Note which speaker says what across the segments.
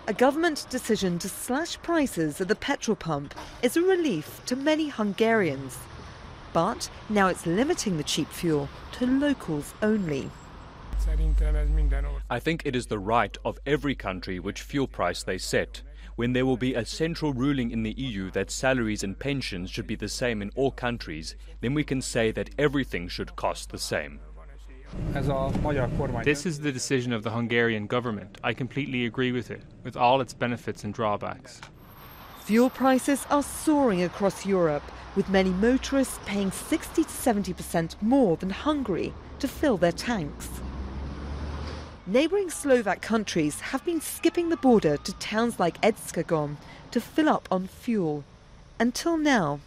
Speaker 1: A government decision to slash prices at the petrol pump is a relief to many Hungarians. But now it's limiting the cheap fuel to locals only.
Speaker 2: I think it is the right of every country which fuel price they set. When there will be a central ruling in the EU that salaries and pensions should be the same in all countries, then we can say that everything should cost the same.
Speaker 3: This is the decision of the Hungarian government. I completely agree with it, with all its benefits and drawbacks.
Speaker 1: Fuel prices are soaring across Europe, with many motorists paying 60 to 70% more than Hungary to fill their tanks. Neighbouring Slovak countries have been skipping the border to towns like Esztergom to fill up on fuel. Until now.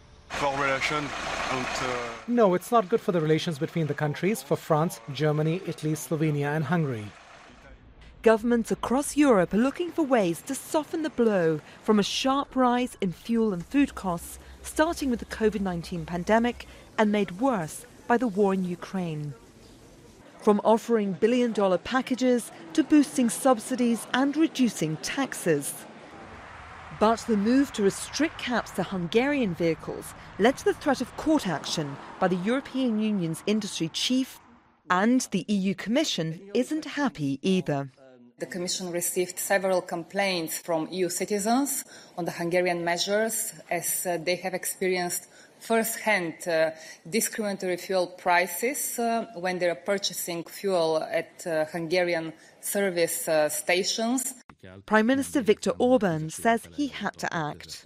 Speaker 4: No, it's not good for the relations between the countries, for France, Germany, Italy, Slovenia and Hungary.
Speaker 1: Governments across Europe are looking for ways to soften the blow from a sharp rise in fuel and food costs, starting with the COVID-19 pandemic and made worse by the war in Ukraine. From offering billion-dollar packages to boosting subsidies and reducing taxes. But the move to restrict caps to Hungarian vehicles led to the threat of court action by the European Union's industry chief, and the EU Commission isn't happy either.
Speaker 5: The Commission received several complaints from EU citizens on the Hungarian measures, as they have experienced first-hand discriminatory fuel prices when they are purchasing fuel at Hungarian service stations.
Speaker 1: Prime Minister Viktor Orbán says he had to act.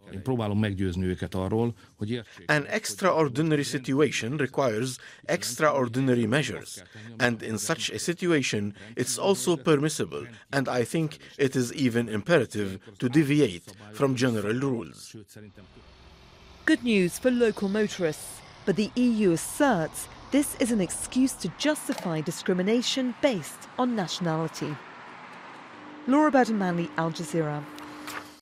Speaker 6: An extraordinary situation requires extraordinary measures, and in such a situation it's also permissible, and I think it is even imperative to deviate from general rules.
Speaker 1: Good news for local motorists, but the EU asserts this is an excuse to justify discrimination based on nationality. Laura Burton-Manley, Al Jazeera.